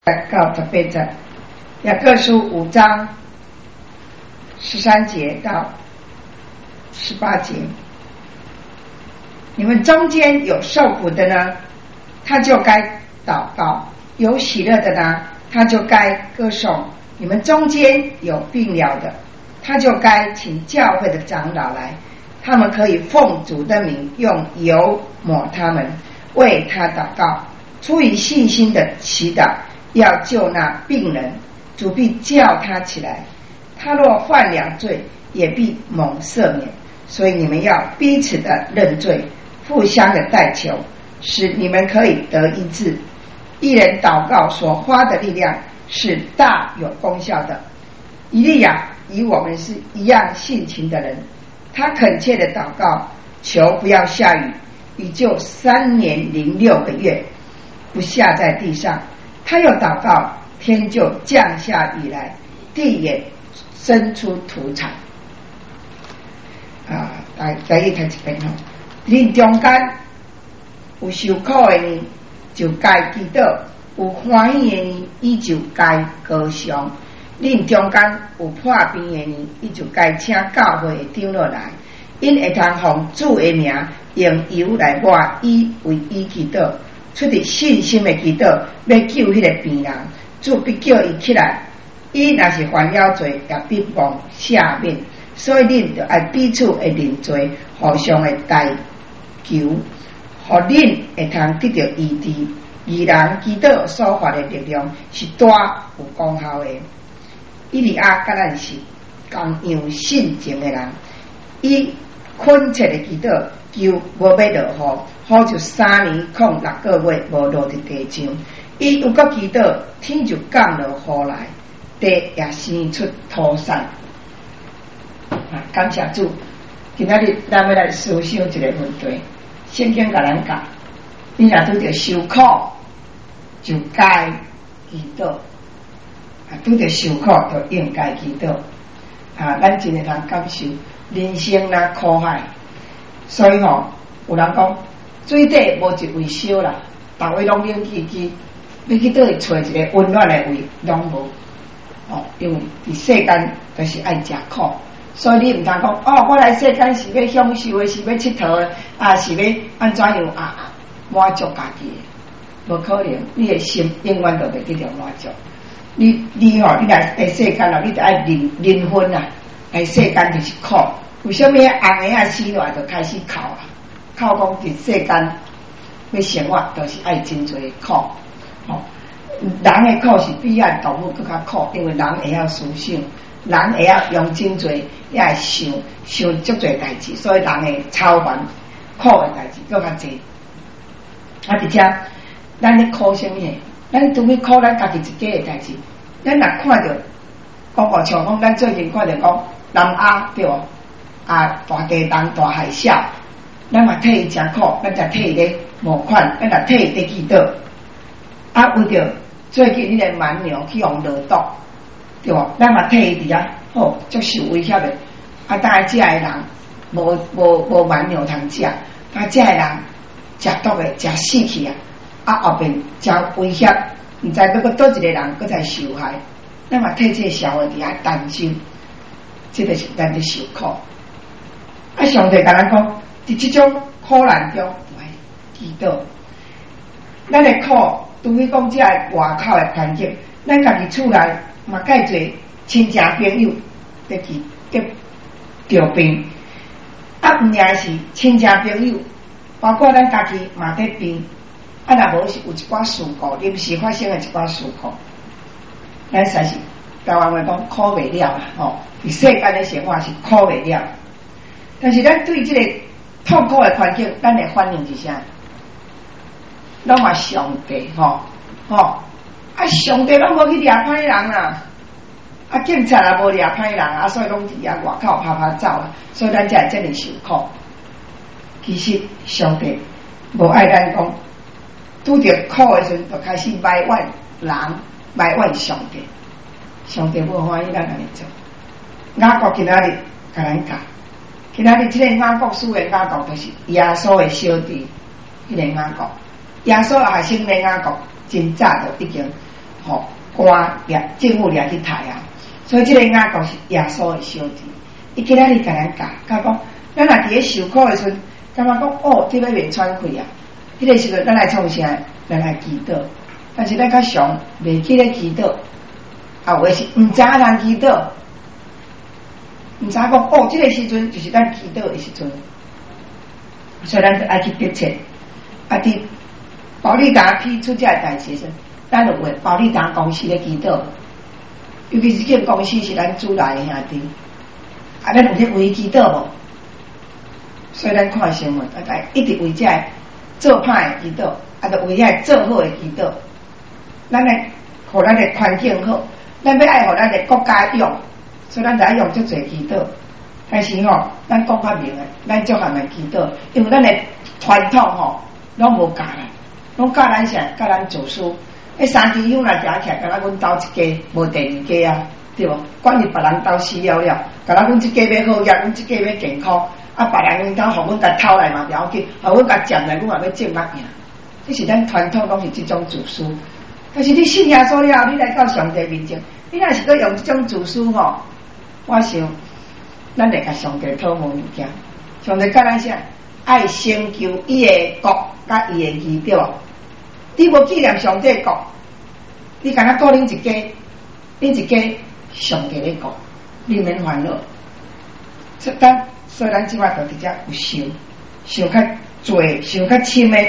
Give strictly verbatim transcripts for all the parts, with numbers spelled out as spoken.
到十八节，雅各书五章十三节到十八节。你们中间有受苦的呢，他就该祷告；有喜乐的呢，他就该歌颂。你们中间有病了的，他就该请教会的长老来，他们可以奉主的名用油抹他们，为他祷告。出于信心的祈祷，要救那病人，主必叫他起来。他若犯了罪，也必蒙赦免。所以你们要彼此的认罪，互相的代求，使你们可以得医治。一人祷告所花的力量是大有功效的。以利亚与我们是一样性情的人，他恳切的祷告，求不要下雨，雨就三年零六个月不下在地上。他又祷告，天就降下雨来，地也生出土产。啊，来来一睇一遍吼。恁中间有受苦的呢，就该祈祷；有欢喜的呢，伊就该歌颂。恁中间有破病的呢，伊就该请教会的长老来，因会通奉主的名用油来抹伊，为伊祈祷。出于信心的祈祷，要救迄个病人，主必叫伊起来。伊若是犯了罪，也必蒙赦免。所以恁就爱彼此的认罪，互相的代求，互恁会通得到医治。义人祈祷所发的力量是大有功效的。以利亚甲咱是同样性情的人，伊恳切的祈祷，求无要落雨，好就三年空六个月无落伫地上。伊有个祈祷，天就降落雨来，地也生出土产。啊，感谢主！今仔日咱要来思想一个问题，圣经甲咱讲，你若拄着受苦，就该祈祷；啊，拄着受苦就应该祈祷。啊，咱真会通感受人生若苦海，所以吼、哦，有人讲水底无一位烧啦，逐位拢冷叽叽，要去倒去找一个温暖的位，拢无。哦，因为伫世间就是爱食苦。所以你唔通讲哦，我来世间是要享受的，是要佚佗的，啊，是要安怎样啊？满足家己的，无可能。你的心永远都袂得到满足。你你吼、哦，你来来世间咯，你就爱认认分啦。来世间就是苦，为什么红个啊死落来就开始哭啊？哭讲伫世间要生活，就是爱真侪苦。哦，人的苦是比咱动物更加苦，因为人会晓思想。人会晓用真侪，也会想想足侪代志，所以人的操烦苦的代志更较侪。啊，而且咱咧苦什么？咱除非苦咱家己一家的代志。咱若看到，讲我像讲，咱最近看到讲南亚对无？啊，大地震、大海啸，咱嘛替伊真苦，咱才替伊咧募款，咱也替伊咧祈祷。啊，为着最近迄个蛮牛去互落毒。对吧？咱嘛替伊伫遐好，足受威胁的。啊，当然，遮个人无无无蛮牛通食，啊，遮个人食毒的，食死去啊！啊，后边真威胁，毋知要搁倒一个人搁再受害。咱嘛替这个社会伫遐担心，这个是咱伫受苦。啊，上帝甲咱讲，伫即种苦难中，来祈祷。咱的苦，除非讲遮个外口的环境，咱家己厝内。嘛，介侪亲戚朋友得去得着病，啊，毋也是亲戚朋友，包括咱家己嘛得病，啊，若无是有一寡事故，临时发生的一寡事故，咱实是台湾话讲苦袂了啦，吼、哦，伫世间的生活是苦袂了，但是咱对这个痛苦的环境，咱的反应是啥？拢嘛上帝，吼、哦，吼、哦。啊！上帝拢无去掠歹人啦，啊！警察也无掠歹人啊，所以拢伫遐外口拍拍走啊，所以咱才会这么受苦。其实上帝无爱咱讲，拄着苦的时阵就开始埋怨人，埋怨上帝。上帝无欢喜咱安尼做。雅各今仔日甲咱教，今仔日这个雅各书的雅各就是耶稣的小弟，迄、那个雅各，耶稣也是生的雅各。真早就已经吼官掠政府掠去杀啊，所以这个雅各是耶稣的小弟，伊今仔日甲咱教，教讲咱若伫咧受苦的时阵，感觉讲哦，这要袂喘气啊，迄、那个时阵咱来创啥？咱来祈祷，但是咱较常袂记咧祈祷，啊，有诶是毋知影通祈祷，毋知讲哦，这个时阵就是咱祈祷的时阵，所以咱就爱去迫切，啊，伫保利达批出这代志时，咱就为保利达公司咧祈祷，尤其是这间公司是咱主内的兄弟，啊，咱有咧为祈祷无？所以咱看新闻，啊，来一直为这做歹的祈祷。啊，着为遐做好诶祈祷，咱诶，互咱诶环境好，咱要爱互咱诶国家用，所以咱就爱用足侪祈祷。但是吼，咱讲较明诶，咱足含诶祈祷，因为咱诶传统吼，拢无教咱，拢教咱啥？教咱做事。迄三支香来夹起来，敢若阮兜一家，无第二家啊，对无？管是别人兜死了了，敢若阮即家要好业，阮即家要健康，啊，别人阮兜互阮甲偷来嘛，不要紧，互阮甲占来，阮也要挣物件。这是咱传统拢是这种自私，但是你信耶稣了，你来到上帝面前，你若是搁用这种自私吼，我想咱来甲上帝讨问物件，上帝教咱啥？爱成就伊的国甲伊的义，对无？你无纪念上帝的国，你敢若顾恁一家，恁一家上帝的国，你免烦恼。所以咱所以咱即摆就直接有想，想较侪，想较深的。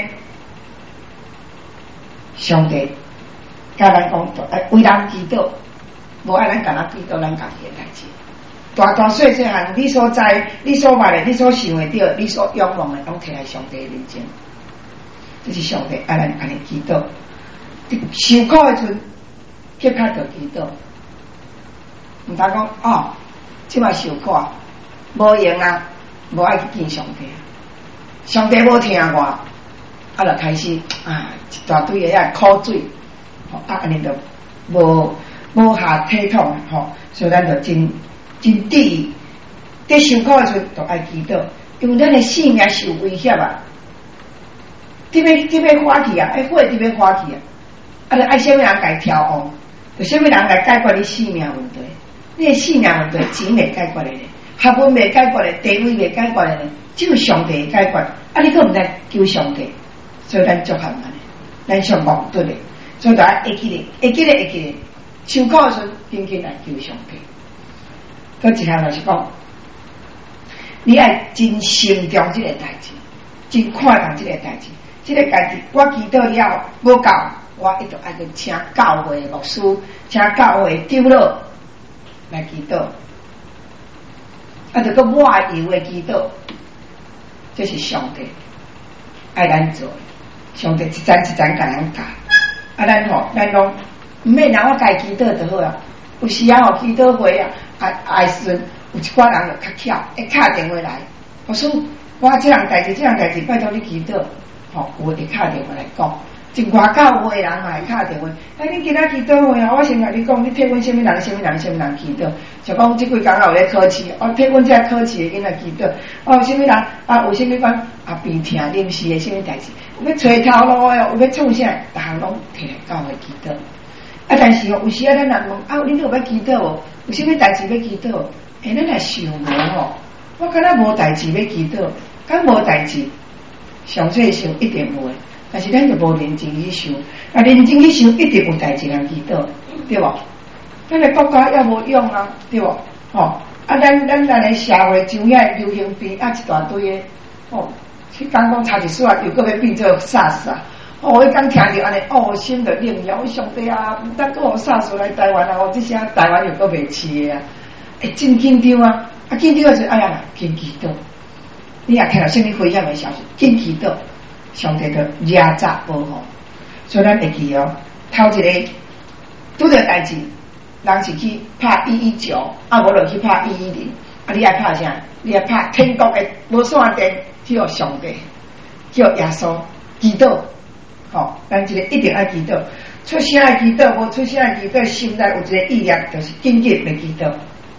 上帝教咱讲，爱为人祈祷，无爱咱干那祈祷咱家己诶代志。大大小小项，你所知、你所捌诶、你所想诶到、你所仰望诶，拢摕来上帝诶面前。这是上帝爱咱安尼祈祷。受苦诶阵，即刻就祈祷。毋通讲哦，即摆受苦无用啊，无爱去见上帝。上帝无听我。啊，就开始啊，一大堆诶遐苦水，吼啊，安尼就无无下体统吼，所以咱就真真注意，伫受苦诶时阵，就爱祈祷，因为咱诶性命受威胁啊，特别特别花去啊，爱火特别花去啊，啊，就爱啥物人来调旺，就啥物人来解决你性命问题，你诶性命问题钱袂解决诶，学问袂解决诶，地位袂解决诶，只有上帝解决，啊，你佫毋知求上帝。所以咱足含安尼，咱上望对咧，所以就爱会记咧，会记咧，会记咧，受苦时紧紧来求上帝。搁一项就是讲，你爱真慎重这个代志，真看重这个代志，这个代志我祈祷了无够，我一定爱去请教会牧师，请教会长老来祈祷，啊，就搁我以为祈祷，这是上帝爱咱做。上帝一层一层甲咱教，啊，咱吼，咱拢毋免人我家祈祷就好啊。有时啊吼，祈祷会啊，啊啊时阵有一寡人就较巧，会敲电话来，我说我这样代志，这样代志，拜托你祈祷，吼，有会敲电话来讲。真外口有诶人嘛会敲电话，哎，你今仔祈祷会啊？我先甲你讲，你替阮啥物人、啥物人、啥物人祈祷？就讲即几工有咧考试，我替阮遮考试诶囡仔祈祷。哦，啥物人啊？有啥物讲啊？病痛、临时诶啥物代志？有要找头路诶，有要创啥？逐项拢摕来教会祈祷。啊，但是哦，有时啊，咱人问啊，恁有要祈祷无？有啥物代志要祈祷？诶，咱来想无吼，我敢若无代志要祈祷，敢无代志，上细想一定有诶。但是咱就无认真去想，啊，认真去想一定有代志通祈祷，对无？咱个国家也无用啊，对无？吼、哦，啊，咱咱咱个社会上遐流行病啊一大堆个，哦，去刚刚查一数啊，又搁要变做 SARS 啊，哦，我刚听着安尼，哦，心就冷了，我上帝啊，毋得搁互 SARS 来台湾啊，哦，这些台湾又搁袂饲个啊，会真紧张啊，啊，紧张就哎呀，紧祈祷，你也听到啥物危险个消息，紧祈祷。上帝就压榨保护，所以咱会记哦。头一个拄着代志，人是去拍一一九，啊无就去拍一一零，啊你爱拍啥？你爱拍天国的无线电，叫上帝，叫耶稣祈祷，吼、哦，咱一个一定爱祈祷，出声爱祈祷，无出声爱祈祷，心内有一个意念，就是紧紧要祈祷。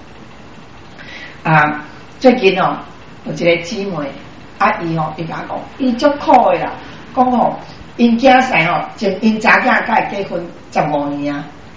啊，最近哦，有一个姊妹。啊，伊吼，伊甲我讲，伊足苦诶啦，讲吼，因囝婿吼，前因查囝甲伊结婚十五年啊，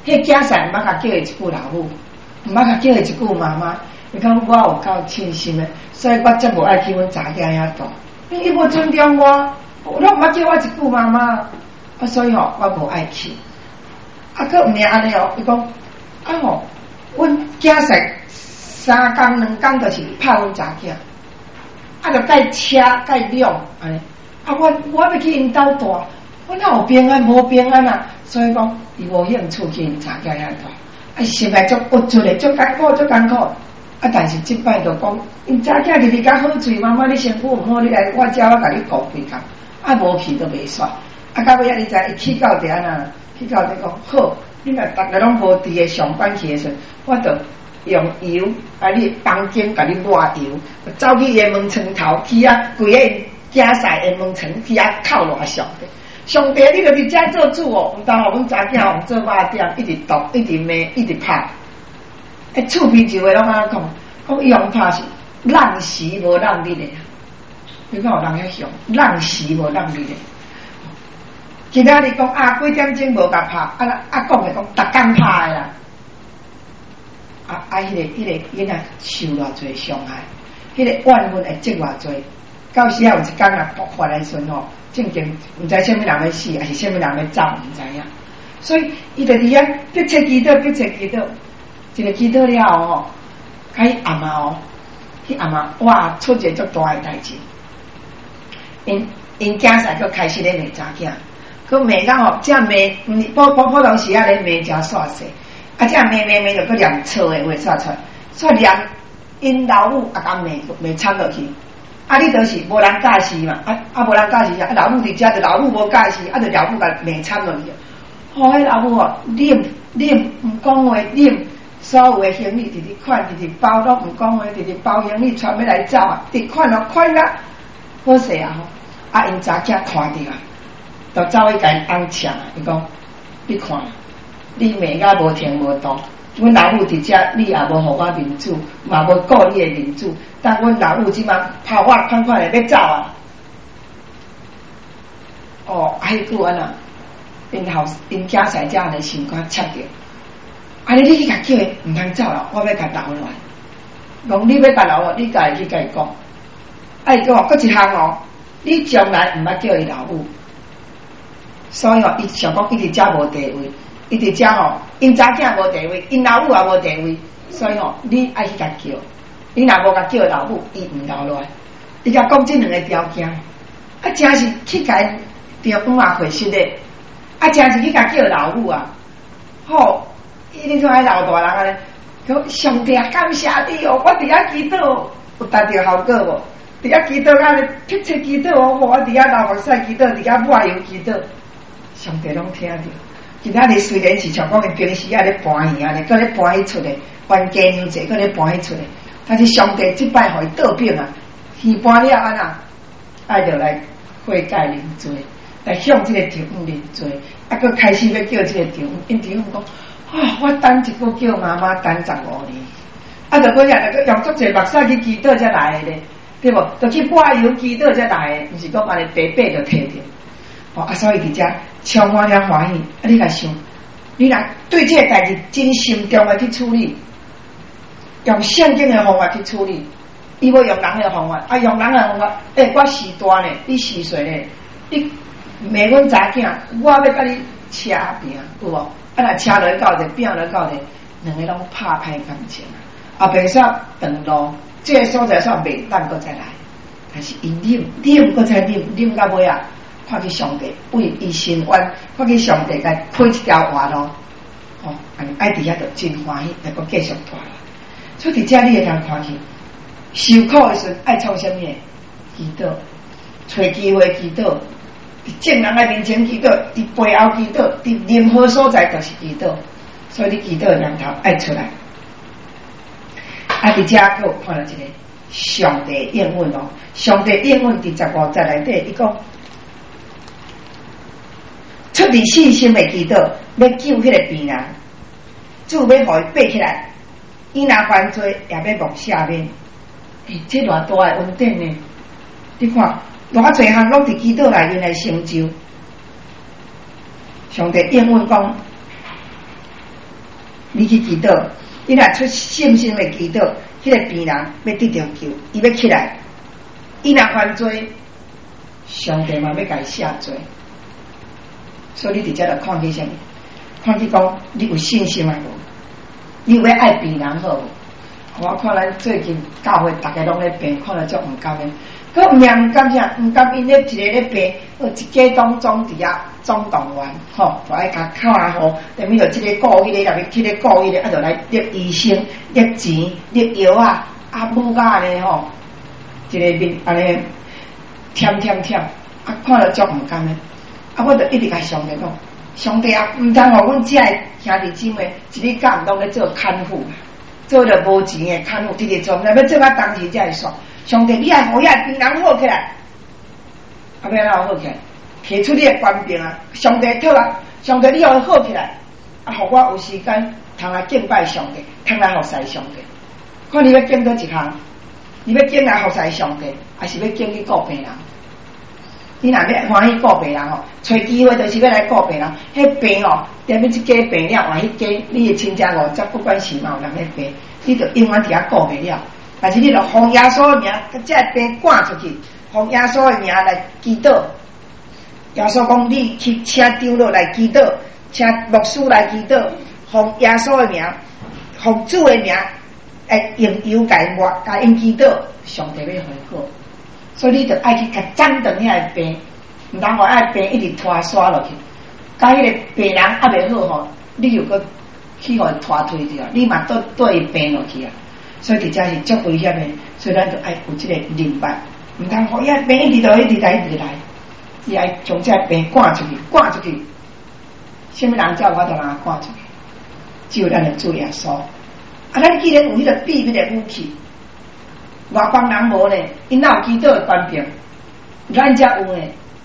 迄囝婿毋捌甲叫伊一句老母，毋捌甲叫伊一句妈妈。伊讲我有够庆幸诶，所以我则无爱去阮查囝遐住。伊无尊重我，我拢毋捌叫我一句妈妈，啊，所以吼我无爱去。啊，佫毋免安尼哦，伊讲啊吼，阮囝婿三工两工就是拍阮查囝，啊，着带车带量安尼。啊，我我要去因兜住，我哪有平安无平安啊？所以讲伊无兴趣去因查囝遐住，啊，心内足郁卒诶，足艰苦，足艰苦。啊，但是即摆就讲，因查囝日日较好嘴，妈妈你身躯毋好，你来我遮我甲你顾几工，啊无去都袂煞。啊，到尾啊，你知伊去到伫安那，去到伫讲好，你若逐个拢无伫诶上班去诶时，我着用油啊，你房间甲你抹油，走去伊诶门床头去啊，规个囝婿诶门床去啊，靠偌上帝，上帝你着伫遮做主哦，毋当互阮查囝互做肉点，一直毒，一直骂，一直拍。诶，厝边就会拢安尼讲，讲伊用拍是浪时无浪力诶，你看有人遐想，浪时无浪力诶。其他你讲啊，几点钟无甲拍，啊啊讲诶讲，逐工拍诶啦。啊啊，迄、那个迄、那个囡仔受偌侪伤害，迄、那个怨恨会积偌侪，到时啊有一天啊爆发来时吼，正经毋知啥物人要死，还是啥物人要走，毋知影。所以伊就伫遐逼切祈祷，逼切祈祷。一个祈祷了后吼，甲伊阿嬷哦，迄阿嬷哇出一个足大诶代志，因因囝婿佫开始咧骂查囝，佫骂到吼，这骂嗯普普普通时啊咧骂真煞势，啊这骂骂骂就佫念错诶话煞出来，煞念因老母也甲骂骂惨落去，啊你就是无人教示嘛，啊啊无人教示啊，老母伫遮，就老母无教示，啊就老母甲骂惨落去，吼迄老母吼念念毋讲话念。所有诶行李直直款，直直包，拢毋讲话，直直包行李，全要来走啊！直款咯，款啦，好势啊！吼，啊，因查囝看着啊，就走去甲因翁呛啊！伊讲，你看，你骂甲无停无动，阮老母伫遮，你也无互我面子，嘛无顾你诶面子，但阮老母即马拍我款款诶要走啊！哦，还佫安那，因后因囝婿遮安尼心肝切着。安尼你去甲叫伊毋通走啦，我要甲留落来。讲你要甲留落，你家己去甲伊讲。啊，伊讲哦，搁一项哦，你将来毋捌叫伊老母，所以哦，伊想讲伊伫遮无地位，伊伫遮吼，因查囝无地位，因老母也无地位，所以哦，你爱去甲叫。你若无甲叫老母，伊毋留落来。伊甲讲即两个条件，啊，真是去甲伊着五啊回失咧，啊，真是去甲叫老母啊，好。伊你看迄老大人安尼，讲上帝啊，感谢你哦！我伫遐祈祷，有达到效果无？伫遐祈祷安尼，迫切祈祷哦！我伫遐流目屎祈祷，伫遐抹油祈祷，上帝拢听着。今仔日虽然是像讲伊平时啊咧搬戏安尼，搁咧搬伊出来，冤家娘济搁咧搬伊出来，但是上帝即摆互伊倒病啊，戏搬了安那，爱着来悔改认罪，来向即个丈夫认罪，啊，搁开始要叫即个丈夫，因丈夫讲。啊！我等一个叫妈妈等十五年，啊！就嗰日就用足侪目屎去祈祷才来的咧，对无？就去抹油祈祷才来的，毋是讲安尼白白就摕着。哦啊，所以伫遮充满了欢喜。啊，你来想，你若对这个代志真慎重的去处理，用圣经的方法去处理，伊要用人的方法，啊，用人的方法，诶、欸，我是大呢，你是谁呢？你骂阮查囝，我要甲你车拼，有无？啊！若车落到者，拼落到者，两个拢拍歹感情啊！后边煞长路，这个所在煞袂当搁再来，但是伊忍忍搁再忍，忍到尾啊，看去上帝为伊伸冤，看去上帝甲开一条活路，哦，安尼爱伫遐着真欢喜，能够继续拖啦。所以伫遮你会通看去，受苦的时爱创啥物？祈祷，找机会祈祷。正人的面前祈祷，伫背后祈祷，伫任何所在都是祈祷，所以你祈祷的念头爱出来。啊，伫遮佫有看到一个上帝应允哦，上帝应允伫十五节内底，伊讲出于信心的祈祷，要救迄个病人，主要互伊爬起来，伊若犯罪也要蒙赦免。诶，这偌大的恩典呢？你看。偌侪项拢伫祈祷内面来成就，上帝应允讲， 你去祈祷，你若出信心的祈祷，迄、那个病人要得到救，伊要起来，伊若犯罪，上帝嘛要甲伊赦罪。所以你伫遮就看起啥物？看起讲你有信心啊无？你有要爱病人好无？我看咱最近教会大家拢咧病，看了足毋甘诶。佮命毋甘啥？毋甘因咧一个咧病，有一家当中伫遐总动员，吼，就爱甲看吼，踮咪着即个顾迄个，入去即个顾迄个，啊，就来入医生、入钱、入药啊，啊，母甲安尼吼，一个面安尼舔舔舔，啊，看了足毋甘诶。啊，我就一直甲上帝讲，上帝啊，毋通互阮遮诶兄弟姊妹一日甲毋当咧做看护，做着无钱诶看护，直直做，要做到当时才会煞。上帝，你爱互遐病人好起来，啊，要哪好起来？摕出你诶官兵啊！上帝讨啊！上帝，你互好起来，啊，互我有时间通来敬拜上帝，通来服侍上帝。看你要敬倒一项，你要敬来服侍上帝，还是要敬去顾病人？你若要欢喜顾病人吼，找机会就是要来顾病人。迄病哦，踮你即家病了，换迄家你诶亲家五则不管是嘛有人咧病，你就永远伫遐顾袂了。但是你著奉耶稣诶名，甲这病赶出去，奉耶稣诶名来祈祷。耶稣讲：你去请长老来祈祷，请牧师来祈祷，奉耶稣诶名，奉主诶名，诶用油甲因抹，甲因祈祷，上帝要回好。所以你著爱去甲斩断遐个病，毋通互遐病一直拖刷落去。甲迄个病人还袂好吼，你又搁去互伊拖推掉，你嘛倒倒伊病落去啊！所以伫遮是足危险诶，所以咱著爱有即个明白，毋通互遐病一直来，一直来，一直来，伊爱将遮病赶出去，赶出去。什么人才有法度让他赶出去？只有咱的主耶稣。啊，咱既然有迄个秘密的武器。外邦人无呢，因哪有祈祷的官兵，咱才有呢。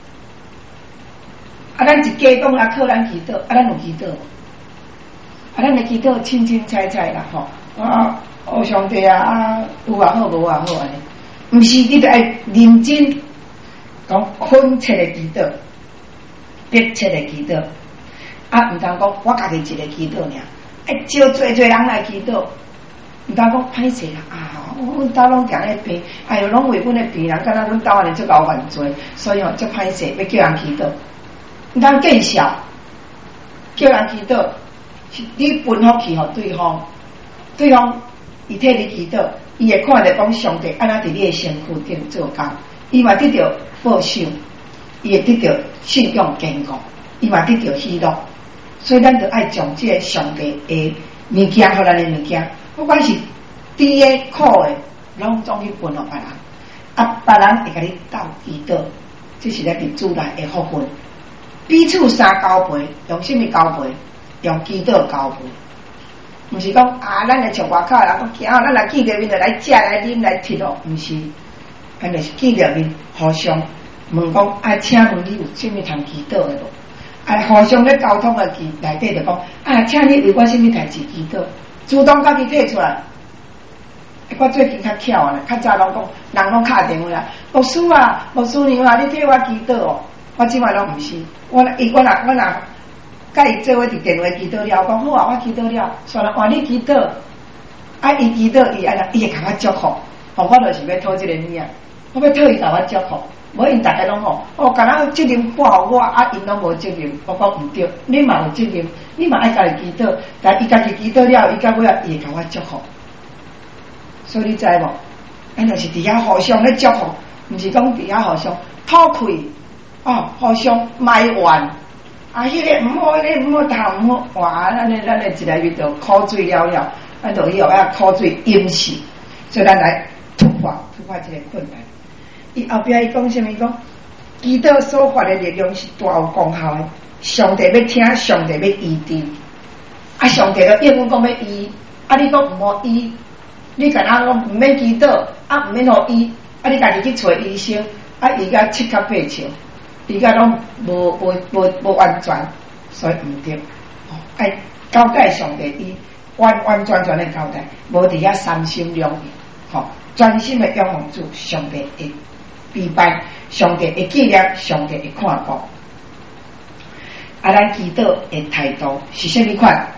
啊，咱一家当来靠咱祈祷，啊，咱有祈祷，啊，咱的祈祷清清彩彩啦，吼啊，哦上帝啊，啊有也好，无也好安尼，毋是你得爱认真讲恳切的祈祷，迫切的祈祷，啊，毋通讲我家己一个祈祷尔，爱招侪侪人来祈祷。毋当讲歹势啦啊！阮兜拢定咧病，哎哟，拢为阮的病人，敢若阮兜安尼足够犯罪，所以吼足歹势，要叫人祈祷。毋通见笑，叫人祈祷，是你分福气互对方，对方伊替你祈祷，伊会看着讲上帝安那伫你的身躯顶做工，伊嘛得到报酬，伊会得到信仰坚固，伊嘛得到喜乐。所以咱着爱将即个上帝的物件，互咱的物件。不管是甜的、苦的，拢总去分互别人，啊，别人会甲你斗祈祷，这是咧伫主内的福分。彼此相交陪，用什么交陪？用祈祷交陪。毋是讲啊，咱来从外口人讲行，咱来见着面就来食来啉来佚落，毋是，咱就是见着面互相问讲啊，请问你有什么通祈祷的无？啊，互相咧沟通的去内底就讲啊，请你为我什么代志祈祷？主动家己提出来，我最近较巧啊，较早拢讲，人拢敲电话来，牧师啊，牧师娘啊，你替我祈祷哦。我即摆拢毋是，我伊我若我若甲伊做伙伫电话祈祷了，我讲好啊，我祈祷了，算了，换你祈祷，啊，伊祈祷伊安那，伊会甲我祝福，哦，我就是要讨即个物啊，我要讨伊甲我祝福。无因大家拢吼，哦，敢若责任拨互我，啊，因拢无责任。我讲毋对，你嘛有责任，你嘛爱家己祈祷，但伊家己祈祷了，伊到尾啊，伊会甲我祝福。所以你知无？咱就是伫遐互相咧祝福，毋是讲伫遐互相吐气，哦，互相埋怨，啊，迄、那个毋好，迄、那个毋好，谈毋好，哇，咱咧咱咧一个月就苦水了了，咱就以后要苦水淹死，所以咱来突破突破这个困难。伊后壁伊讲啥物？讲祈祷所发的力量是大有功效的。上帝要听，上帝要医治，啊，上帝就应允讲要医，啊，你讲毋好医，你干那讲毋免祈祷，啊，毋免互医，啊，你家己去找医生，啊，伊甲七脚八笑，伊甲拢无无无无完全，所以毋对。哦，爱交代上帝伊完完全全的交代，无伫遐三心两意，吼、哦，专心的仰望主，上帝会必拜，上帝会纪念，上帝会看顾。啊，咱祈祷的态度是啥物款？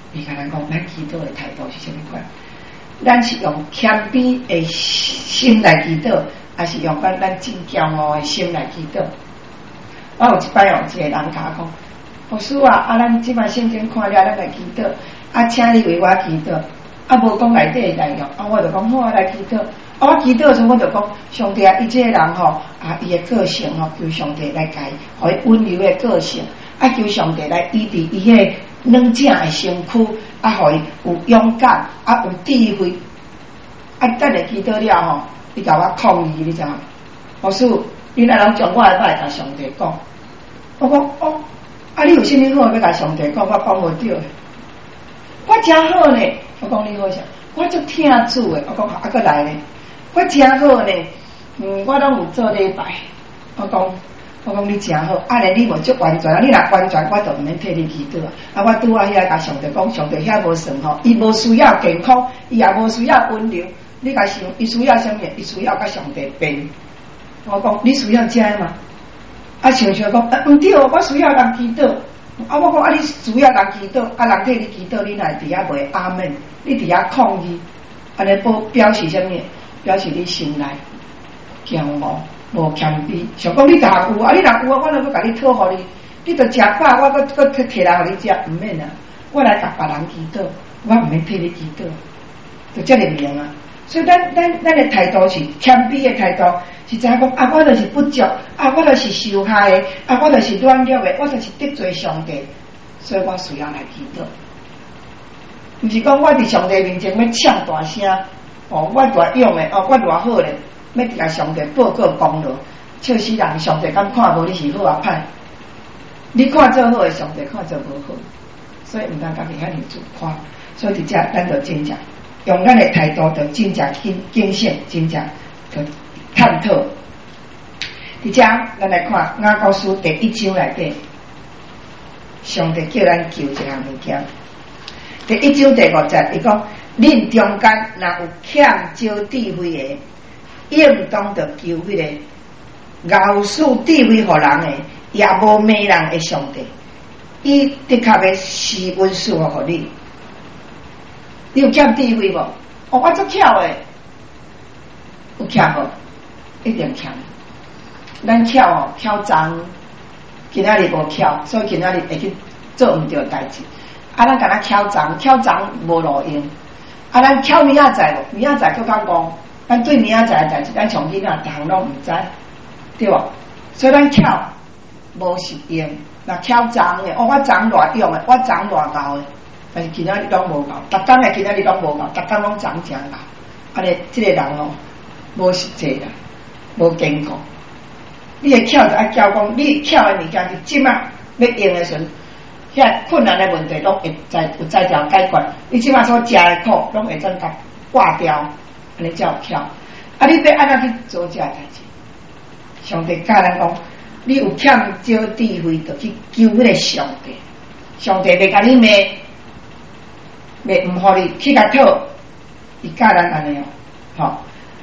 伊甲咱讲，咱祈祷的态度是啥物款？咱是用谦卑的心来祈祷，还是用咱咱真骄傲的心来祈祷？我有一摆有一个人甲我讲，牧师啊，啊，咱即摆圣经看了，咱来祈祷，啊，请你为我祈祷，啊，无讲内底的内容，啊，我就讲好，我来祈祷。啊，我祈祷时，我就讲，上帝啊，伊这个人吼，啊，伊的个性吼，求上帝来改，互伊温柔的个性，啊，求上帝来医治伊迄软正的身躯，啊，互伊有勇敢，啊，有智慧。啊，等下祈祷了吼，伊甲我抗议，你知影？牧师，你哪能将我的歹甲上帝讲？我讲哦，啊，你有啥物好要甲上帝讲？我讲无对，我真好呢。我讲你好啥？我足听主的。我讲啊，搁来呢。我真好呢，嗯，我拢有做礼拜。我讲，我讲你真好，啊，连你无足完全，你若完全，我就毋免替你祈祷啊。啊，我拄啊遐甲上帝讲，上帝遐无算吼，伊无需要健康，伊也无需要温柔。你甲想，伊需要啥物？伊需要甲上帝变。我讲，你需要这吗？啊，想想讲，啊，毋对，我需要人祈祷。啊，我讲啊，你需要人祈祷，啊，人替你祈祷，你若伫遐袂阿门，你伫遐抗议，安尼表表示啥物？表示你心内骄傲、无谦卑。想讲你若有啊，你若有啊，我就要甲你讨互你。你著食饱，我搁搁摕来互你食，毋免啊。我来甲别人祈祷，我毋免替你祈祷，就遮尔明啊。所以咱咱咱的态度是谦卑的态度，是知影讲啊，我就是不足，啊，我就是受害的，啊，我就是软弱的，我就是得罪上帝，所以我需要来祈祷。毋是讲我伫上帝面前要唱大声。哦，我偌勇诶，哦，我偌好咧，要甲上帝报告功劳，笑死人！上帝敢看无你是好啊歹？你看做好诶，上帝看做无好，所以毋通家己遐尼自夸。所以伫遮，咱就真正用咱诶态度，就真正谨谨慎，真正就探讨。伫遮，咱来看雅各书第一章内底，上帝叫咱求一项物件。第一章第五节，伊讲。恁中间若有欠少智慧的，应当着求迄个饶恕智慧互人的，也无骂人的上帝，伊的确要施恩赐福互你。你有欠智慧无？哦，我足巧的，有欠无？一定欠。咱巧哦，巧脏，今仔日无巧，所以今仔日会去做毋对代志。啊，咱敢若巧脏，巧脏无路用。啊，咱巧明仔载无？明仔载更较戆，咱对明仔载的代志，咱从囡仔逐项拢毋知，对无？所以咱巧无实用，若巧脏的，哦，我脏偌用的，我脏偌厚的，但是今仔日拢无够，逐工的今仔日拢无够，逐工拢脏正够，安尼即个人哦，无实际啦，无健康。你的巧就爱教讲，你巧的物件是即摆要用的时阵。遐困难的问题拢会在有在条解决，你即马所食的苦拢会怎甲挂掉，安尼才有巧。啊，你要安怎去做这代志？上帝教咱讲，你有欠少智慧，就去求迄个上帝。上帝袂甲你骂，袂毋互你去甲讨，伊教咱安尼哦，吼。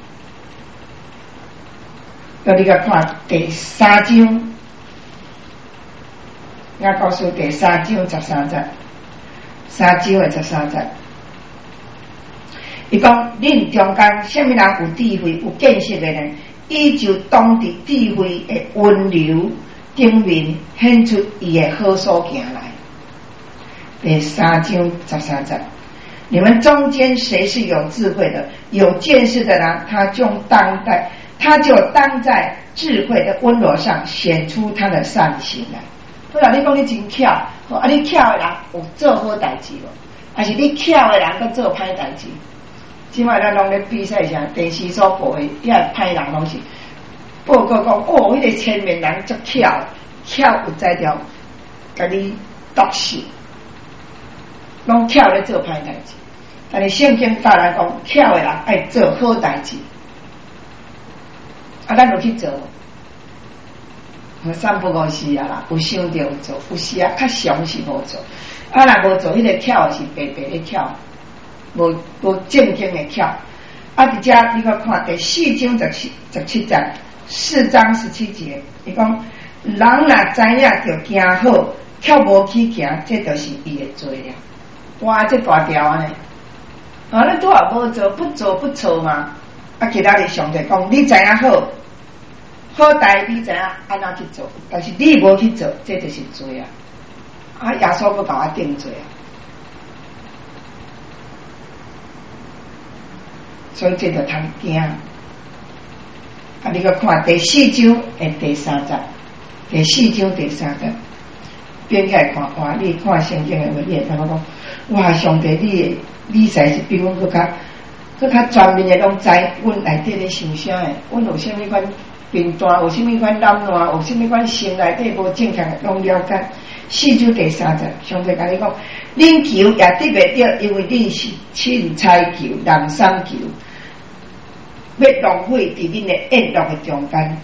那你甲看第三章。雅各书第三章十三节，三章的十三节，伊讲：恁中间什么人有智慧、有见识的人，伊就当伫智慧的温柔顶面显出伊的好所行来。第三章十三节，你们中间谁是有智慧的、有见识的人，他就当在，他就当在智慧的温柔上显出他的善行来。好啦，你讲你真巧，啊，你巧的人有做好代志无？还是你巧的人搁做歹代志？即摆咱拢咧比赛啥？电视所播的，遐歹人拢是报告讲，哦，迄、那个前面人足巧，巧有在条，甲你毒死，拢巧咧做歹代志。但是圣经教咱讲，巧的人爱做好代志，啊，咱就去做。三不五时啊啦，有想到有做，有时啊较常是无做。啊，若无做，迄、那个巧是白白的巧，无无正经的巧。啊，伫遮你看看第四章十七十七节，四章十七节，伊讲人若知影着行好，却无去行，这就是伊的罪了。 哇，这大条呢，啊，你拄也无做，不做不错嘛。啊，其他的上帝讲，你知影好，好代你知影安怎去做，但是你无去做，这就是罪啊！啊，耶稣不甲我定罪啊，所以这就通惊。啊，你个看第四章诶第三节，第四章第三节，编起来看哇，你看圣经诶话，你会感觉讲，哇，上帝你你实是比阮更较。佮较全面诶，拢知阮内底咧想啥诶，阮有啥物款病段，有啥物款懒惰，有啥物款心内底无正常诶，拢了解。四章第三节，上帝甲你讲，恁求也得袂着，因为恁是凊彩求，人送求，要浪费伫恁诶宴乐诶中间。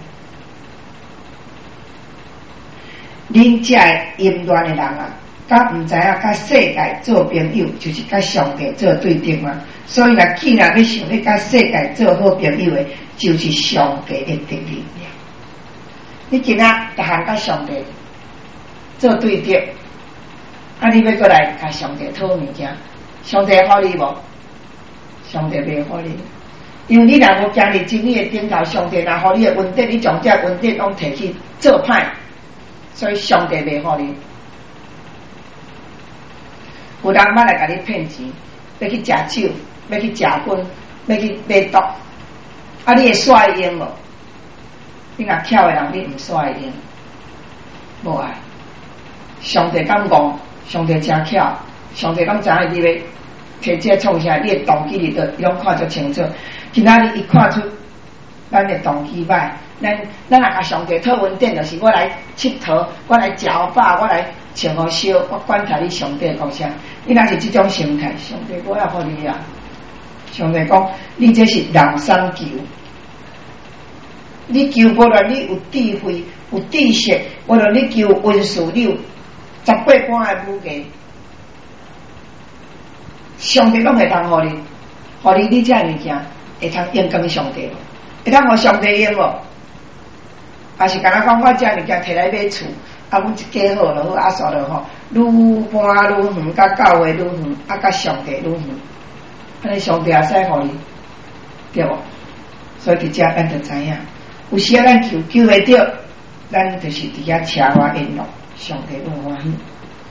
恁遮诶淫乱诶人啊！甲毋知影甲世界做朋友，就是甲上帝做对敌嘛。所以若既然要想要甲世界做好朋友诶，就是上帝诶敌人了。你今仔逐项甲上帝做对敌，啊，你要过来甲上帝讨物件，上帝互你无？上帝袂互你，因为你若无行伫真理诶顶头，上帝若互你诶恩典，你将这恩典拢摕去做歹，所以上帝袂互你。有人捌来甲你骗钱，要去食酒，要去食烟，要去买毒，啊！你会煞会用无？你若巧诶人，你毋煞会用，无爱。上帝敢讲，上帝真巧，上帝拢知影你要摕这创啥，你诶动机伫倒，伊拢看足清楚。今仔日伊看出咱诶动机歹，咱咱若甲上帝讨恩典，就是我来佚佗，我来食饱，我来穿好烧，我管他你上帝讲啥。你若是这种心态，上帝我要互你啊！上帝讲，你这是人生求，你求无论你有智慧、有知识，无论你求文书，你有十八般的武艺，上帝拢会当互你，互你你这物件会通用跟上帝，会通互上帝用无？还是敢若讲我这物件摕来买厝？啊，阮一家好就好，啊，煞落吼，愈搬愈远，甲教会愈远，啊，甲上帝愈远，安尼上帝也使互你，对无？所以伫遮咱就知影，有时啊，咱求求袂着，咱就是伫遐车花宴乐，上帝愈欢喜。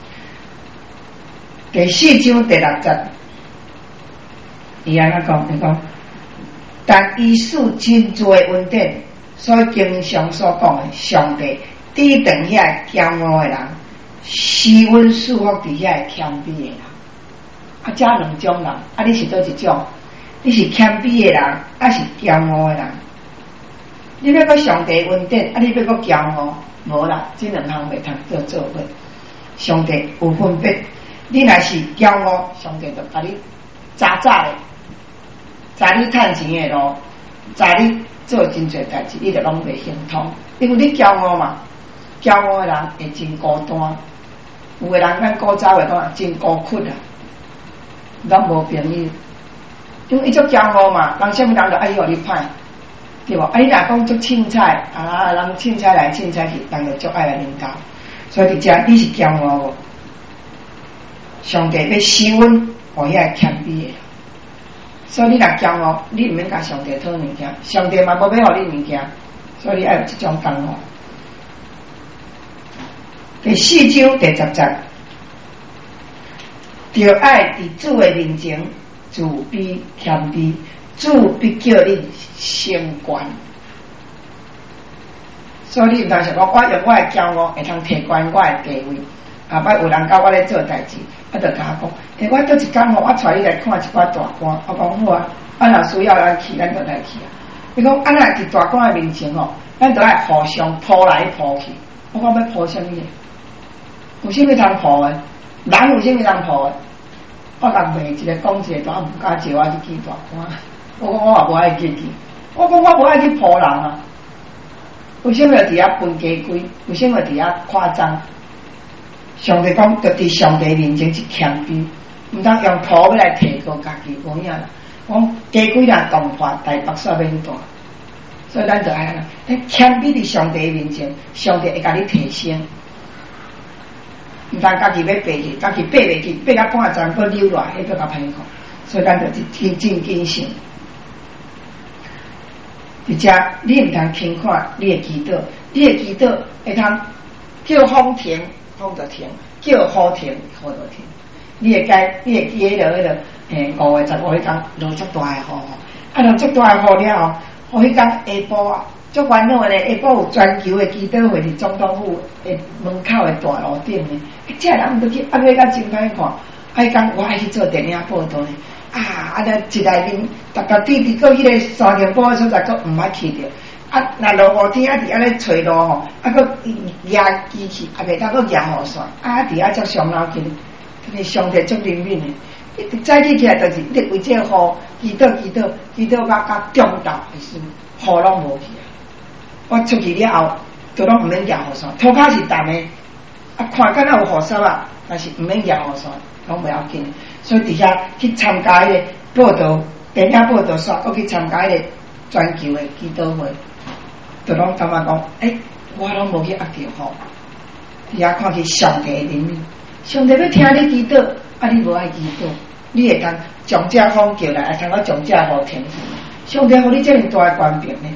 第四章第六节，伊安怎讲？伊讲，但伊属真多恩典，所以经常所讲的上帝。抵挡遐骄傲的人，施恩赐福伫遐谦卑的人，啊，这两种人，啊，你是倒一种？你是谦卑的人，啊是骄傲的人？你要个上帝恩典，啊，你要个骄傲，无啦，这两项袂通做做伙。上帝有分别，你若是骄傲，上帝就甲你早早的，早你趁钱的路，早你做真侪代志，你就拢袂行通，因为你骄傲嘛。骄傲的人会真孤单，有个人咱古早话讲真孤苦啊，拢无朋友，因为伊足骄傲嘛，人啥物人就爱互你歹，对无？啊，你若讲足凊彩啊，人凊彩来凊彩去，人就足爱来领导，所以伫遮你是骄傲无？上帝要施恩，互遐谦卑的，所以你若骄傲，你毋免甲上帝讨物件，上帝嘛无要互你物件，所以你爱有即种感觉。第四章第十节，着爱伫主的面前自卑谦卑，主必叫你升官。所以你毋通想讲，我用我的骄傲会通提悬我的地位。啊，摆有人甲我咧做代志，啊，就甲我讲，诶，我倒一工吼，我带你来看一寡大官。我讲好啊，啊，若需要咱去，咱就来去啊。伊讲，啊，若伫大官的面前吼，咱就爱互相扑来扑去。我讲要扑啥物？有啥物通扑的？人有啥物通扑的？我甲骂一个讲一个，我毋敢招我去见大官。我讲我也无爱去见，我讲我无爱去扑人啊。为什么要伫遐分家规？为什么要伫遐夸张？上帝讲，要伫上帝面前是谦卑，毋通用土要来提高家己，无影啦。讲家规若动破，台北煞免大，所以咱就爱啦。咱谦卑伫上帝面前，上帝会甲你提升。 毋通家己要爬去，家己爬袂去，爬到半站佫溜落来，迄个较歹看。所以咱就是天真谨慎。而且你毋通轻看你的祈祷，你的祈祷会通叫风停，风就停；叫雨停，雨就停。你会该，你会记迄落迄落，诶，五月十五迄天落足大诶雨吼，啊落足大诶雨了后，迄天下晡啊，足烦恼诶咧，下晡有全球诶祈祷会伫总统府诶门口诶大路顶咧，这人毋都去压尾甲真歹看，啊迄天我爱去做电影报道咧。啊！啊！咧一内面，逐个弟弟搁迄个山顶坡诶所在，搁毋捌去着。啊！若落雨天啊，伫安尼找路吼，啊，搁压机器，啊，袂当搁压雨伞，啊，伫遐则伤脑筋。因为上帝足灵敏诶，一早起起来就是一直为这雨祈祷祈祷祈祷，甲甲中昼诶时，雨拢无去啊。我出去了后，就拢毋免压雨伞，涂骹是湿诶，啊，看敢若有雨伞啊，但是毋免压雨伞。拢袂要紧，所以伫遐去参加迄个报道、电影报道煞，搁去参加迄个全球诶祈祷会，就拢感觉讲，诶、欸，我拢无去压着雨，伫遐看去上帝诶灵敏，上帝要听你祈祷，啊，你无爱祈祷，你会通将这风叫来，会通我将这雨停去，上帝互你这么大诶权柄呢？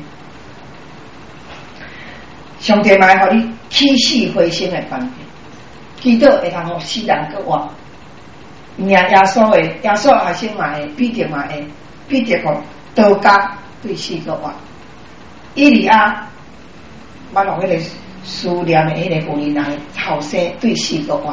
上帝嘛会互你起死回生诶权柄，祈祷会通互死人搁活。命耶稣诶，耶稣学生嘛会，彼得嘛会，彼得讲刀甲对死个活。以利亚，捌落迄个思念诶迄个有年人后生对死个活。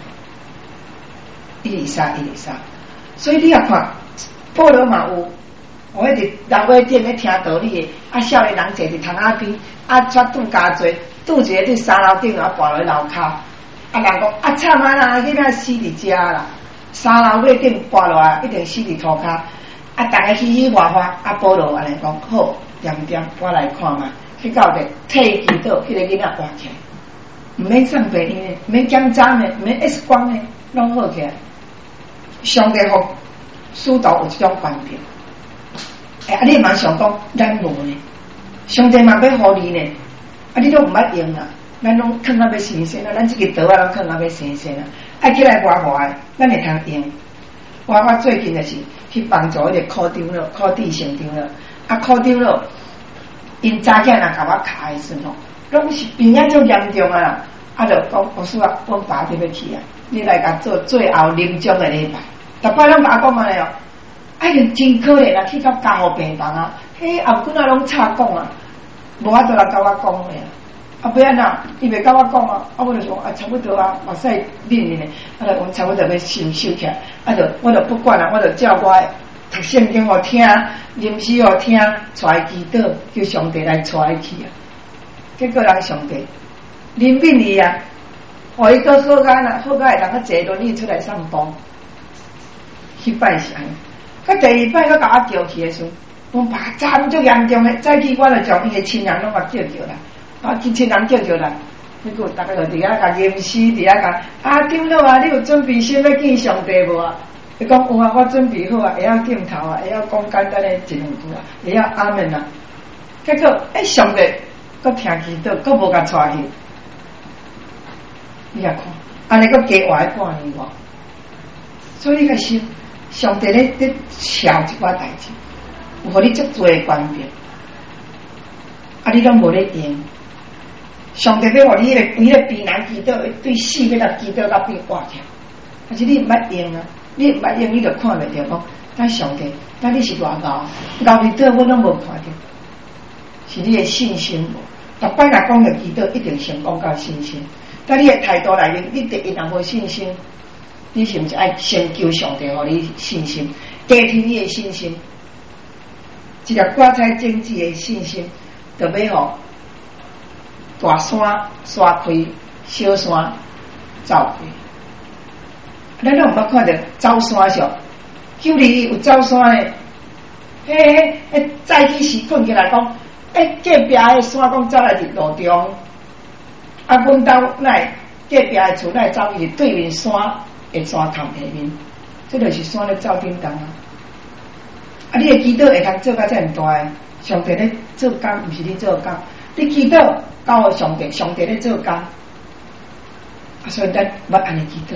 伊利沙，伊利沙，所以你也看，保罗嘛有，我迄直楼尾顶咧听道理诶，啊少年人坐伫窗仔边，啊抓拄加坐，拄一个伫三楼顶啊，跋落去楼骹，啊人讲啊惨啊啦，囡仔死伫遮啦。三楼尾顶挂落来，一定死伫涂骹。啊，逐个喜喜活活，啊，保罗安尼讲好，点点我来看嘛。去到着替祈祷，迄、那个囡仔活起来，毋免上病院诶，毋免检查诶，毋免 X 光诶，拢好起来。上帝互使徒有即种权柄，诶、啊，你嘛想讲咱无呢？上帝嘛要互你呢？啊，你都毋捌用啊？咱拢囥啊要新鲜啊，咱即个刀啊拢囥啊要新鲜啊。爱起来活活诶，咱会通用。我我最近就是去帮助迄个科长了、科地省长了，啊科长了，因早囝若甲我卡诶时吼，拢是病啊足严重啊啦，啊就讲老师啊，阮爸伫要去啊，你来甲做最后临终诶礼拜，逐摆拢甲我讲安尼哦，啊就真可怜啊，去到加护病房啊，迄后骨仔拢插讲啊，无法度来甲我讲诶啊。啊，要安怎？伊袂甲我讲啊，啊，我就说啊，差不多啊，目屎淋淋的，啊，就讲差不多要收收起来，啊，就我就不管了，我就叫我读圣经互听，吟诗互听，带祈祷，叫上帝来带伊去啊。结果人上帝怜悯伊啊，互伊个好干啊，好干会当个坐轮椅出来上班，迄摆是安尼。佮第二摆佮甲我叫去诶时，我爸惨足严重诶，早起我就将伊诶亲人拢甲叫叫来。啊！其亲人叫叫来，结果大家就伫遐甲吟诗，伫遐甲啊长老啊，你有准备先要见上帝无啊？伊讲有啊，我准备好啊，会晓点头啊，会晓讲简单诶一两句啊，会晓阿门啊。结果诶，上帝佮听祈祷，佮无甲带去。你也看，安尼佮加活半年无？所以你个想，上帝咧咧敲一寡代志，有互你足多诶权柄，啊，你拢无咧用。上帝要互你迄、那个、迄个避难祈祷，对死要来祈祷到变活起来，但是你毋捌用啊，你毋捌用，你就看袂着讲，咱上帝，咱你是偌牛，牛伫倒我拢无看着，是你的信心无。逐摆若讲着祈祷，一定先讲到信心。但你的态度内面，你对伊若无信心，你是毋是爱先求上帝互你信心，加添你的信心，一个挂彩经济的信心，就要吼。大山刷开，小山走开。咱拢毋捌看到走山上，九里有走山诶，迄迄迄早起时困起来讲，诶、欸，隔壁诶山讲走来伫路中，啊，阮兜来隔壁诶厝来走去对面山诶山头下面，这就是山咧走叮当啊。啊，你诶祈祷会通做甲遮尔大诶，上帝咧做工，毋是你做工，你祈祷。交互上帝，上帝咧做工， 啊，所以咱要安尼祈祷。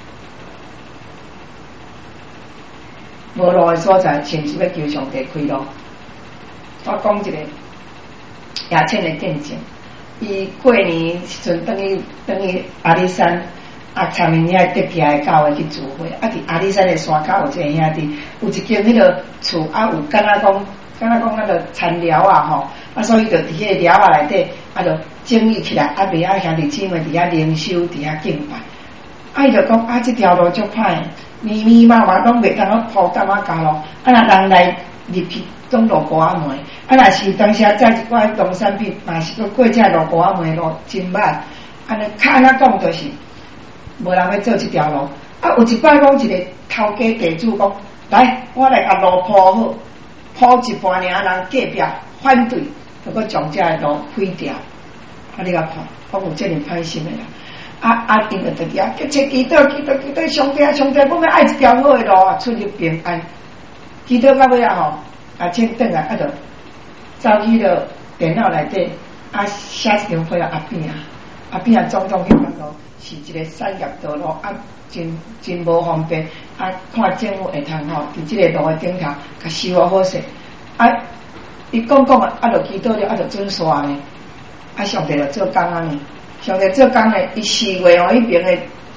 无路的所在，甚至要求上帝开路。我讲一个亚倩的见证，伊过年时阵等于等于阿里山啊，参因遐得起来教会去聚会，啊，伫阿里山的山脚有一个兄弟，有一间迄个厝啊，有敢若讲敢若讲那个田寮啊吼，啊，所以就伫迄个寮啊内底，啊，就整理起来，啊，袂啊兄弟姊妹伫遐灵修，伫遐敬拜，啊，伊就讲啊，这条路足歹。密密麻麻拢袂当个铺干嘛家咯，啊若人来入去总路过啊门，啊若是当时载一寡农产品，嘛是个过这路过啊门路真歹，安尼较安怎讲就是无人要做这条路，啊有一摆讲一个头家地主讲，来我来甲路铺好，铺一半尔人隔壁反对，就搁将这个路毁掉，啊你甲看，讲有这么歹心的啦。啊啊！因就伫遐，叫祈祈祷，祈祷，祈祷，上帝啊，上帝，我们爱一条好的路啊，出入平安。祈祷到尾啊吼，啊，请转来，啊，就走去了电脑内底，啊，写一张批啊，阿边啊，阿边啊，种种迄条路是一个产业道路，啊，真真无方便，啊，看政府会通吼，伫即个路的顶头，甲修好好势，啊，伊讲讲啊，啊，就祈祷了，啊，就准煞呢，啊，上帝就做工啊呢。上帝做工诶，伊四月哦，迄边诶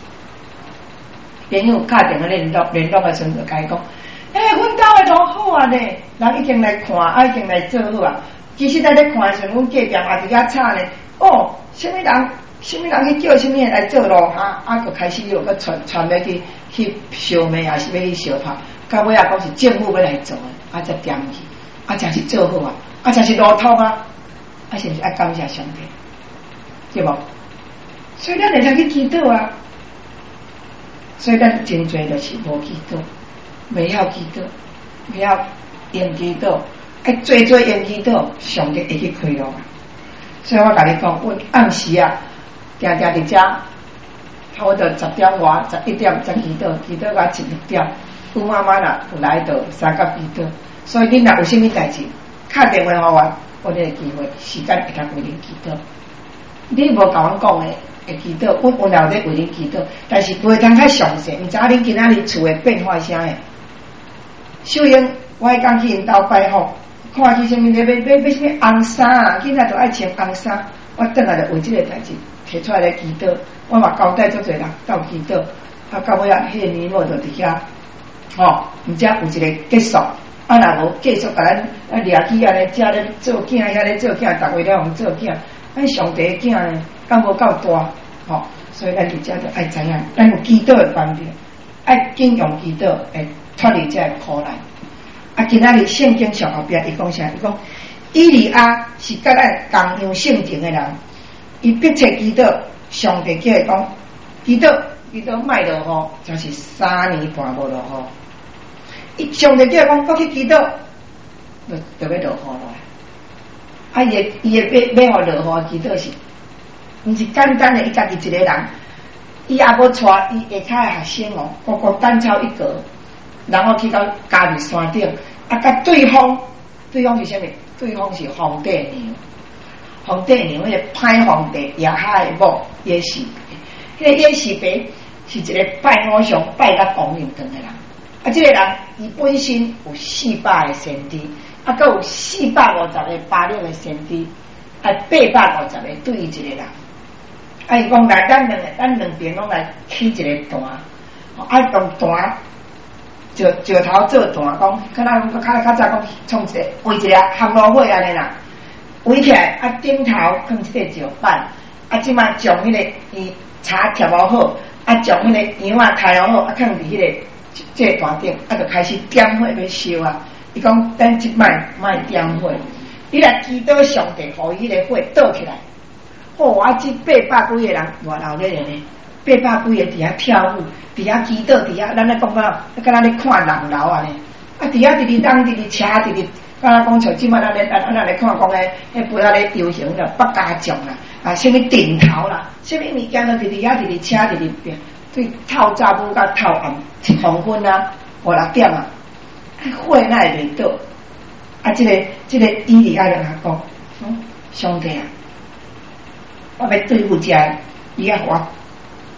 朋友打电话联络联络诶时阵，就甲伊讲：，诶、欸，阮家诶路好啊咧，人已经来看，啊，已经来做好啊。其实在咧看诶时阵，阮隔壁也伫遐吵咧。哦，什么人，什么人去叫什么人来做路哈？啊，就开始又搁传传要去去烧煤，还是要去烧炮？到尾啊，讲是政府要来做诶，啊，才点去，啊，真是做好啊，啊，真是路通啊，啊，是毋是爱感谢上帝？对无？所以咱会当去祈祷啊，所以咱真侪就是无祈祷，未晓祈祷，未晓用祈祷，爱做做用祈祷，上帝会去开路啊。所以我甲你讲，阮暗时啊，定定伫遮，差不多十点外、十一点才祈祷，祈祷到一两点，有妈妈啦有来到三甲祈祷。所以恁若有啥物代志，打电话互我，我哋机会时间会当为恁祈祷。你无甲阮讲诶。会祈祷，阮有了咧为恁祈祷，但是袂通较详细，毋知影恁今仔日厝诶变化啥诶。秀英，我迄讲去因兜拜访，看去啥物咧，要要要啥物红衫啊，囡仔就爱穿红衫，我转来就为即个代志摕出来咧祈祷，我嘛交代足侪人斗祈祷，啊到尾啊，迄个年末就伫遐，吼，毋知有一个结束，啊若无继续甲咱啊掠去安尼，遮咧做囝，遐咧做囝，逐位了互做囝，咱上帝诶囝呢？敢无够大，吼、哦，所以咱伫遮就爱知影，咱有祈祷诶观点，爱敬用祈祷会脱离这个苦难。啊，今仔日圣经上后壁伊讲啥？伊讲以利亚是甲咱同样性情诶人，伊迫切祈祷，上帝叫伊讲祈祷，祈祷卖落雨，就是三年半无落雨。伊上帝叫伊讲，我去祈祷，就就要落雨咯。啊，伊诶伊诶要要互落雨祈祷是。毋是简单的，伊家己一个人，伊也无带伊下骹的学生哦，个个单操一格，然后去到家己山顶，啊，甲对方，对方是啥物？对方是皇帝娘，皇帝娘迄个歹皇帝亚哈的某耶洗别，迄、那个耶洗别是一个拜偶像拜甲光明灯的人，啊，这个人伊本身有四百个先知，啊，佮有四百五十个巴力的先知，啊，八百五十个对伊一个人。啊！伊讲来，咱两个，咱两边拢来起一个坛，啊，用坛石石头做坛，讲，可能较较早讲创一个围一个含炉火安尼啦，围起来，啊，顶头放一个石板，啊，即马将迄个伊茶贴好好，啊，将迄个羊啊抬好好，啊，放伫迄个这个坛顶，啊，就开始点火要烧啊。伊讲，等即摆卖点火，你来祈祷上帝，互伊迄个火倒起来。哦，啊！即八百几个人偌闹热呢，八百几个伫遐跳舞，伫遐祈祷，伫遐咱咧讲到，敢若咧看人流啊呢。啊，伫遐直直人，直直车，直直，敢若讲像即摆咱咧咱咱咧看讲诶，迄不要咧游行啦，北家将啦，啊，什么顶头啦，什么物件都直直遐直直车，直直变，对，透早母甲透暗，黄昏啊，五六点啊，火哪会袂倒？啊，即、這个即、這个以利亚就甲讲，嗯，上帝啊！我要对付遮，你要我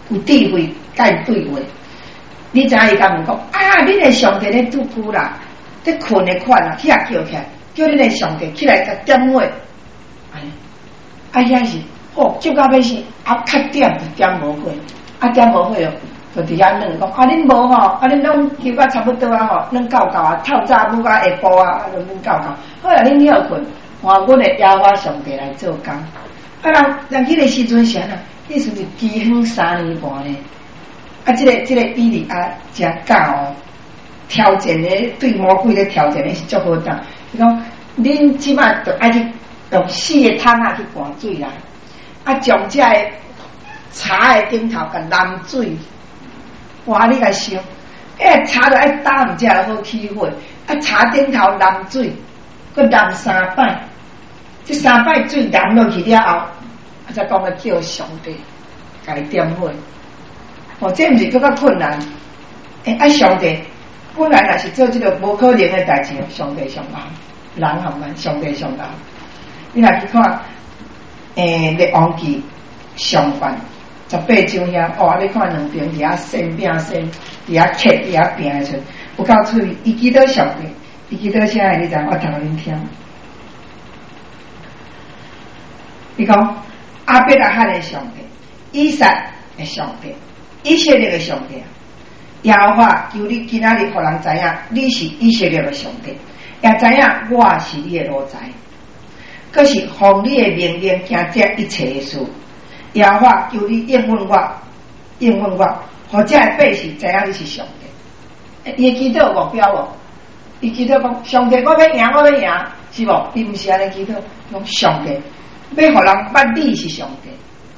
有智慧，甲伊对话。你知影伊甲问讲啊，恁的上帝咧拄久啦，在困的款啦，起来叫起来，叫恁的上帝起来甲点火。安尼，啊遐是哦，就到尾是啊，较点就点无火，啊点无火哦，就伫遐软讲啊，恁无吼，啊恁拢求到差不多啊吼，恁够够啊，透早母甲下晡啊，啊拢恁够够，好啦，恁休困，换阮的耶和华上帝来做工。啊人人迄个时阵是安那，迄时阵饥荒三年半呢。啊，这个这个伊利亚真假哦，挑战咧对魔鬼咧挑战咧是足好当。伊讲恁即摆着爱去用四个桶啊去灌水来，啊将这个茶的顶头甲淋水，哇！你来想，哎茶着爱打毋才好起火，啊茶顶头淋水，佮淋三摆，这三摆水淋落去了后，啊才讲要叫上帝甲伊点火。哦，这毋是更较困难。诶、欸，啊，上帝本来若是做这个无可能的代志，上帝上难，人含难，上帝上难。你若去看，诶、欸，列王记上版十八章遐，哦，你看两边伫遐生饼生，伫遐刻伫遐拼的时阵，有够趣味。伊记得上帝，伊记得啥？你知？我读互恁听。你讲阿伯拉罕的上帝，以撒的上帝。以色列的上帝，耶和华求你今仔日互人知影，你是以色列的上帝，也知影我是你的路财，可是奉你的命令行这一切的事。耶和华求你应允我，应允我，互这的百姓知影你是上帝。伊祈祷目标无？伊祈祷讲上帝，我要赢，我要赢，是无？伊毋是安尼祈祷，讲上帝要互人捌你是上帝。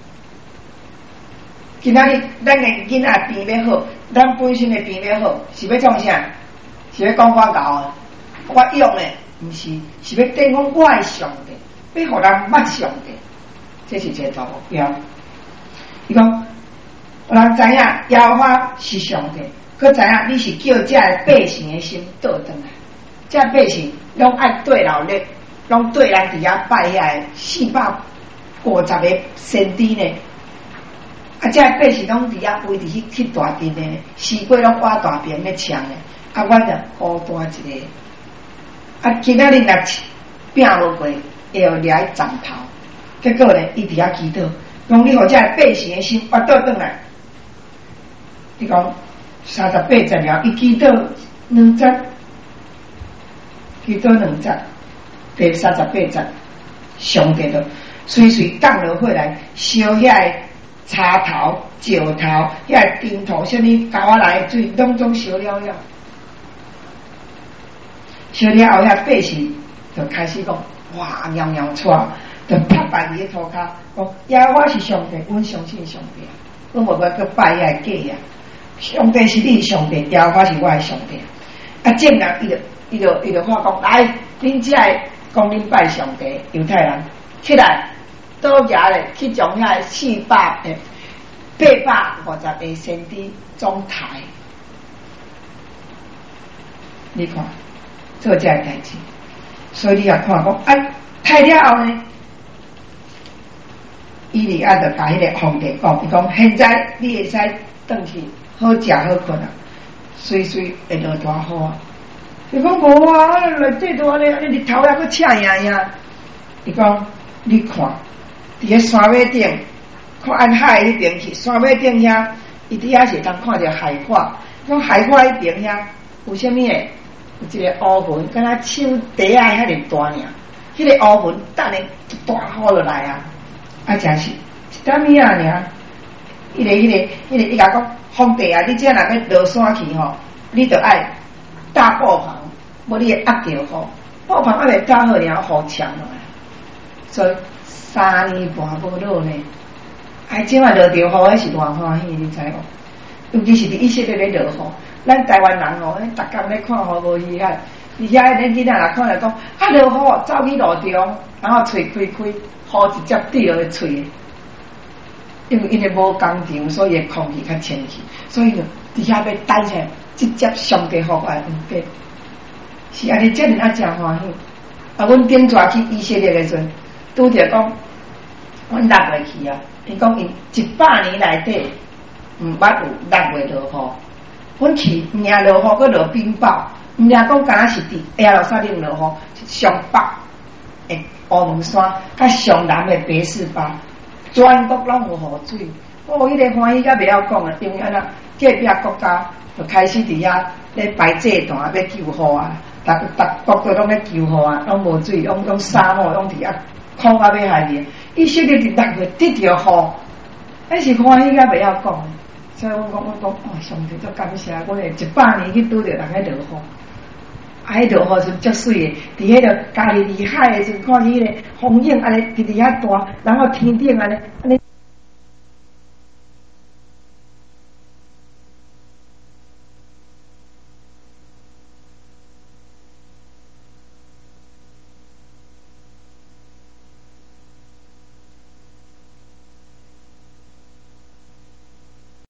今仔日咱的囡仔病要好，咱本身的病要好，是要创啥？是要讲我搞的，我用的，毋是，是要等讲我的上帝，要互人捌上帝，这是一个大目标。伊讲，互人知影耶和华是上帝，佮知影你是叫这的百姓的心倒转来，这百姓拢爱对老力，拢对人伫遐拜遐四百五十个先知呢。啊！这百姓拢伫遐围伫去去大阵的，四过拢挖大边咧抢的，啊！我着孤单一个，啊！今仔日若拼无过，会有掠去斩头。结果呢，伊伫遐祈祷，讲你互这百姓的心挖倒转来。你讲三十八节了，伊祈祷两节，祈祷两节，第三十八节，上帝就随随降落回来，烧遐。茶头、石头、遐钉头，什么高啊来的水，拢总烧了了。烧了后，遐百姓就开始讲：哇，尿尿出，就拍败伊的涂骹，讲：耶和华是上帝，阮相信上帝，阮无要去拜遐假啊！上帝是你上帝，耶和华是我的上帝。啊，正人伊就伊就伊就话讲：来，恁遮的讲恁拜上帝，犹太人起来。倒夹咧去将遐四百诶八百五十个先知总抬，你看做这代志，所以你也看讲啊，抬了后呢，伊利亚就甲迄个皇帝讲，伊讲现在你会使转去好食好困啊，随随会落大雨啊。伊讲无啊，内底都安尼，安尼日头还佫赤呀呀。伊讲你看。伫个山尾顶，看按海迄边去，山尾顶遐，伊伫遐是通看着海花。讲海花迄边遐有啥物诶？有一个乌云，敢若手底啊遐尼大尔。迄、那个乌云等下大雨落来啊！啊，真是一点物啊尔。迄、那个、迄、那个、迄、那个，伊甲讲皇帝啊，你这若要落山去吼，你着爱搭布棚，无你会压着雨。布棚还袂搭好尔，雨强落来，所以。三年半无落呢，哎，即摆落着雨，迄是偌欢喜，你知无？尤其是伫以色列咧落雨，咱台湾人哦，逐工咧看雨无稀罕。而且恁囡仔若看来讲，啊落雨走去路中，然后喙开开，雨直接滴落去喙，因为因为无工厂，所以空气较清气，所以就伫遐要等下直接上帝互我的恩典。是安尼，遮尔啊真欢喜。啊，阮顶早去以色列的时阵。拄着讲，阮六月去啊，伊讲因一百年内底毋捌有六月落雨，阮去毋领落雨，佮落冰雹，毋领讲敢若是伫亚罗萨冷落雨，上北诶乌门山，甲上南诶白士巴，全国拢有雨水。哦，迄、那个欢喜甲袂晓讲啊，因为安那隔壁国家就开始伫遐咧摆祭坛要救雨啊，逐逐国都拢咧救雨啊，拢无水，拢用沙漠，拢伫遐苦啊要害去。伊说你伫六月得着雨，迄是欢喜甲袂晓讲。所以阮讲，阮讲，哦，上帝足感谢，阮会一百年去拄着人喺落雨。啊！迄落雨是足水的，伫迄个家己离海的时阵，看迄个风景安尼直直遐大，然后天顶安尼安尼